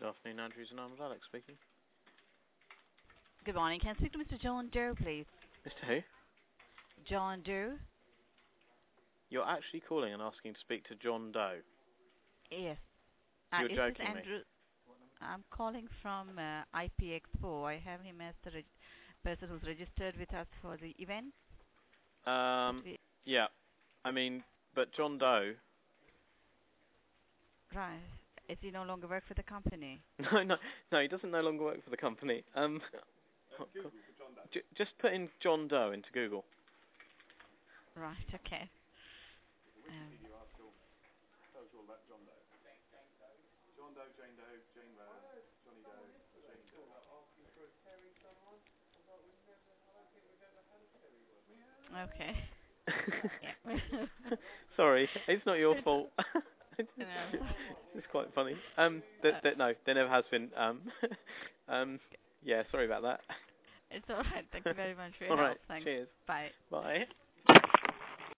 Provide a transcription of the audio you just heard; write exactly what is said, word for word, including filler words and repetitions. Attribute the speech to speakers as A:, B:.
A: Good afternoon, Andrews and Arms. Alex speaking.
B: Good morning. Can I speak to Mister John Doe, please?
A: Mister Who?
B: John Doe?
A: You're actually calling and asking to speak to John Doe.
B: Yes.
A: So
B: Uh,
A: you're
B: is this
A: joking me?
B: Andrew? I'm calling from uh, I P Expo. I have him as the reg person who's registered with us for the event. But
A: Um,
B: we,
A: yeah. I mean, but John Doe...
B: right. Is he no longer work for the company?
A: No, no, no, he doesn't no longer work for the company. Um, j just put in John Doe into Google.
B: Right, okay. Um, okay. Yeah.
A: Sorry, it's not your
B: It's,
A: fault.
B: uh,
A: It's quite funny. Um, that,
B: uh,
A: that, no, there never has been. Um, um, yeah, sorry about that.
B: it's all right. Thank you very much for your
A: All
B: help.
A: right,
B: Thanks.
A: cheers.
B: Bye.
A: Bye.